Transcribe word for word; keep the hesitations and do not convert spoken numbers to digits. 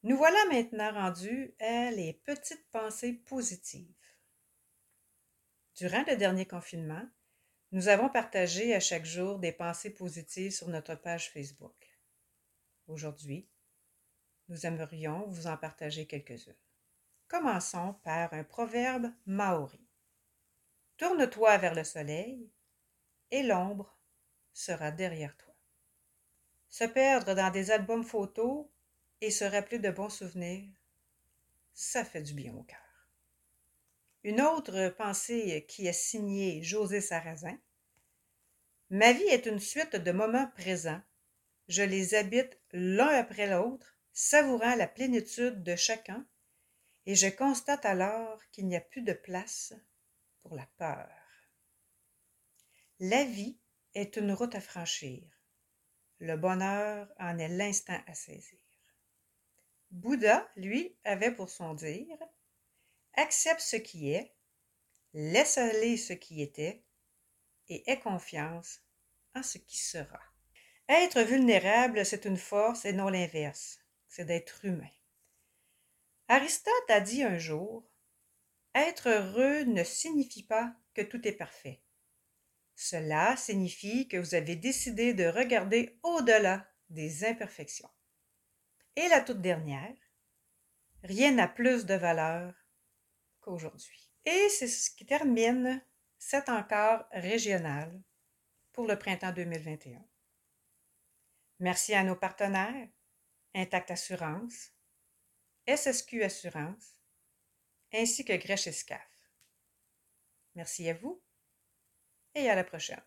Nous voilà maintenant rendus à les petites pensées positives. Durant le dernier confinement, nous avons partagé à chaque jour des pensées positives sur notre page Facebook. Aujourd'hui, nous aimerions vous en partager quelques-unes. Commençons par un proverbe maori. Tourne-toi vers le soleil et l'ombre sera derrière toi. Se perdre dans des albums photos et se rappeler de bons souvenirs, ça fait du bien au cœur. Une autre pensée qui est signée José Sarrazin. Ma vie est une suite de moments présents. Je les habite l'un après l'autre, savourant la plénitude de chacun, et je constate alors qu'il n'y a plus de place pour la peur. La vie est une route à franchir. Le bonheur en est l'instant à saisir. Bouddha, lui, avait pour son dire « Accepte ce qui est, laisse aller ce qui était, et aie confiance en ce qui sera. » Être vulnérable, c'est une force et non l'inverse, c'est d'être humain. Aristote a dit un jour « Être heureux ne signifie pas que tout est parfait. Cela signifie que vous avez décidé de regarder au-delà des imperfections. » Et la toute dernière, rien n'a plus de valeur qu'aujourd'hui. Et c'est ce qui termine cet encart régional pour le printemps deux mille vingt et un. Merci à nos partenaires, Intact Assurance, S S Q Assurance, ainsi que Grèche Escaf. Merci à vous et à la prochaine.